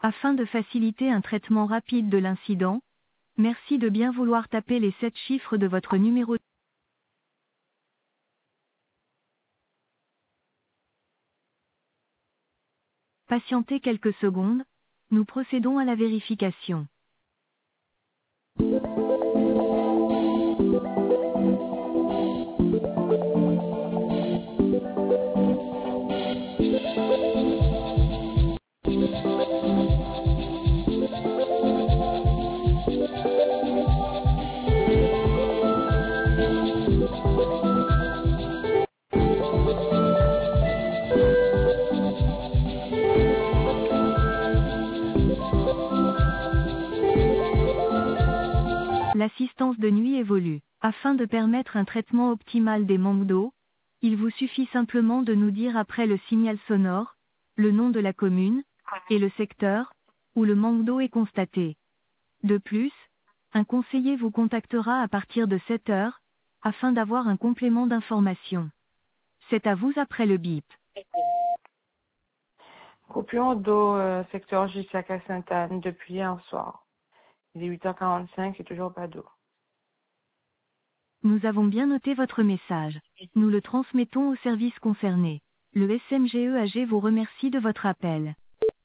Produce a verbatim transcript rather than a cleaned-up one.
Afin de faciliter un traitement rapide de l'incident, merci de bien vouloir taper les sept chiffres de votre numéro. Patientez quelques secondes, nous procédons à la vérification. L'assistance de nuit évolue. Afin de permettre un traitement optimal des manques d'eau, il vous suffit simplement de nous dire après le signal sonore, le nom de la commune, et le secteur, où le manque d'eau est constaté. De plus, un conseiller vous contactera à partir de sept heures, afin d'avoir un complément d'information. C'est à vous après le bip. Coupure d'eau, euh, secteur Gisac à Sainte-Anne depuis hier soir. Il est huit heures quarante-cinq et toujours pas d'eau. Nous avons bien noté votre message. Nous le transmettons aux services concernés. Le S M G E A G vous remercie de votre appel.